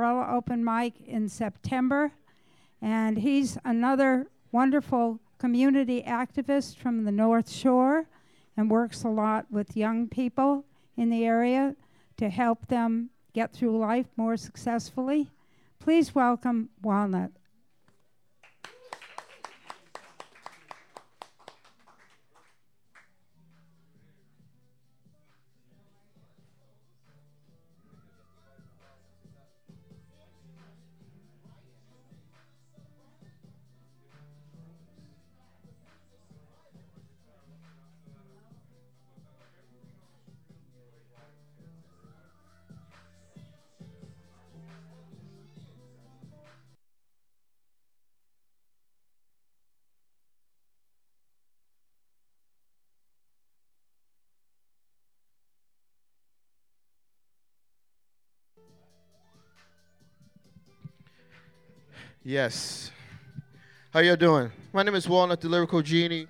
umbrella open mic in September. And he's another wonderful community activist from the North Shore and works a lot with young people in the area to help them get through life more successfully. Please welcome Walnut. Yes. How y'all doing? My name is Walnut, the Lyrical Genie.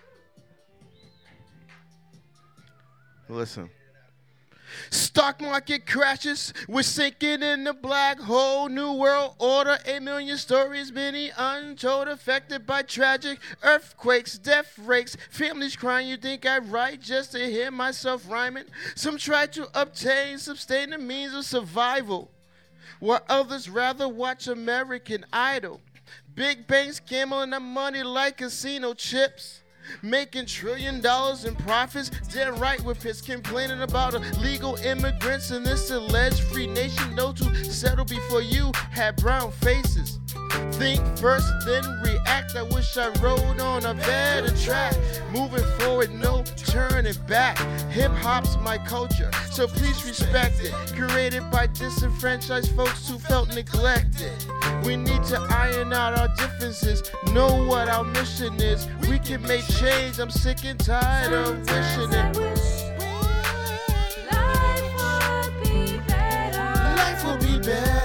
Listen. Stock market crashes, we're sinking in the black hole. New world order, 8 million stories, many untold, affected by tragic earthquakes, death rates, families crying. You think I write just to hear myself rhyming? Some try to obtain, sustain the means of survival, while others rather watch American Idol. Big banks gambling their money like casino chips, making $1 trillion in profits. Dead right with his complaining about illegal immigrants in this alleged free nation. Those who settle before you had brown faces. Think first, then react. I wish I rode on a better track. Moving forward, no turning back. Hip-hop's my culture, so please respect it. Created by disenfranchised folks who felt neglected. We need to iron out our differences, know what our mission is. We can make change. I'm sick and tired of wishing it. Life will be better.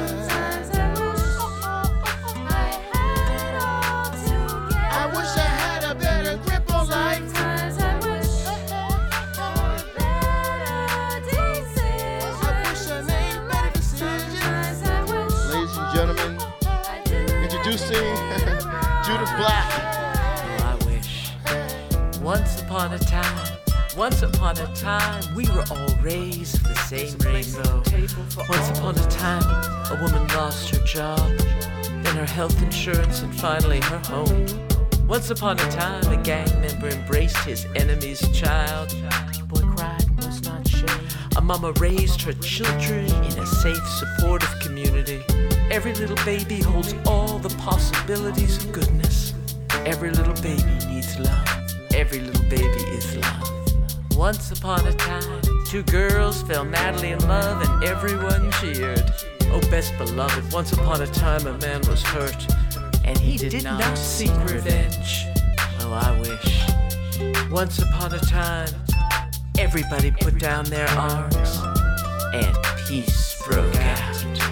Judith Black. I wish once upon a time, we were all raised for the same rainbow. Once upon a time, a woman lost her job, then her health insurance, and finally her home. Once upon a time, a gang member embraced his enemy's child. The boy cried and was not shamed. A mama raised her children in a safe, supportive community. Every little baby holds all the possibilities of goodness. Every little baby needs love. Every little baby is love. Once upon a time, two girls fell madly in love and everyone cheered. Oh, best beloved, once upon a time a man was hurt and he did not seek revenge. Oh, I wish. Once upon a time, everybody put down their arms and peace broke out.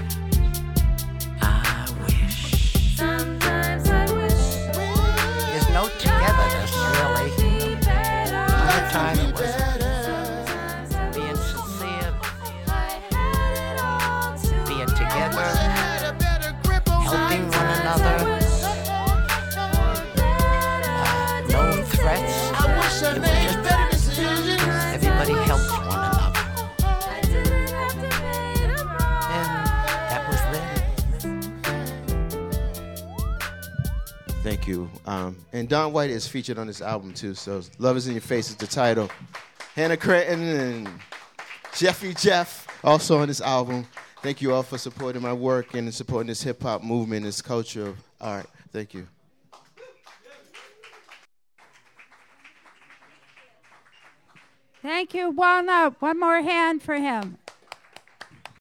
No togetherness, really. Another time it was being sincere, being together, helping one another, no threats. Everybody helped one another. And that was then. Thank you. And Don White is featured on this album too, so Love Is In Your Face is the title. Hannah Creighton and Jeffy Jeff also on this album. Thank you all for supporting my work and supporting this hip-hop movement, this culture of art. Thank you. Thank you, Walnut. One more hand for him.